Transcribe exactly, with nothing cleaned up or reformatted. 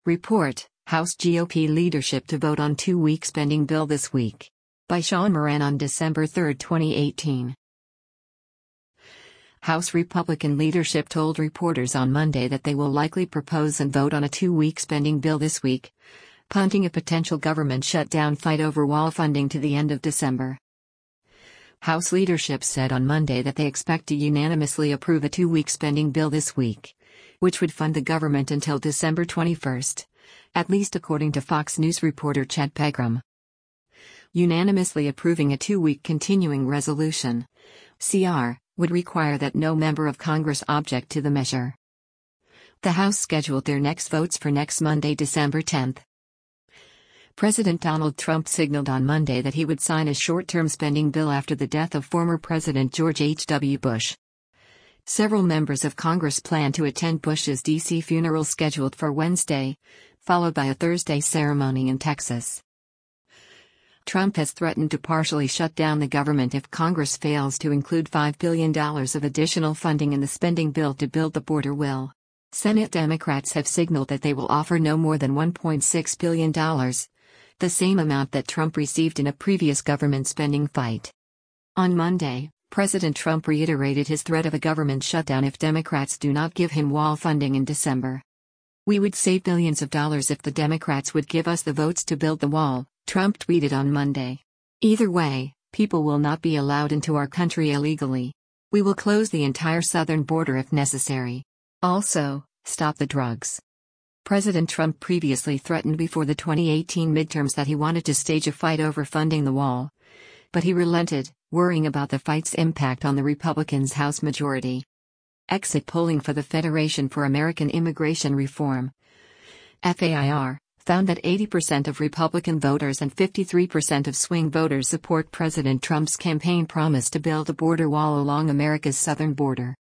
Report, House G O P leadership to vote on two-week spending bill this week. By Sean Moran on December third, twenty eighteen. House Republican leadership told reporters on Monday that they will likely propose and vote on a two-week spending bill this week, punting a potential government shutdown fight over wall funding to the end of December. House leadership said on Monday that they expect to unanimously approve a two-week spending bill this week, which would fund the government until December twenty-first, at least according to Fox News reporter Chad Pegram. Unanimously approving a two-week continuing resolution, C R, would require that no member of Congress object to the measure. The House scheduled their next votes for next Monday, December tenth. President Donald Trump signaled on Monday that he would sign a short-term spending bill after the death of former President George H W Bush. Several members of Congress plan to attend Bush's D C funeral scheduled for Wednesday, followed by a Thursday ceremony in Texas. Trump has threatened to partially shut down the government if Congress fails to include five billion dollars of additional funding in the spending bill to build the border wall. Senate Democrats have signaled that they will offer no more than one point six billion dollars, the same amount that Trump received in a previous government spending fight. On Monday, President Trump reiterated his threat of a government shutdown if Democrats do not give him wall funding in December. "We would save billions of dollars if the Democrats would give us the votes to build the wall," Trump tweeted on Monday. "Either way, people will not be allowed into our country illegally. We will close the entire southern border if necessary. Also, stop the drugs." President Trump previously threatened before the twenty eighteen midterms that he wanted to stage a fight over funding the wall. But he relented, worrying about the fight's impact on the Republicans' House majority. Exit polling for the Federation for American Immigration Reform, F A I R, found that eighty percent of Republican voters and fifty-three percent of swing voters support President Trump's campaign promise to build a border wall along America's southern border.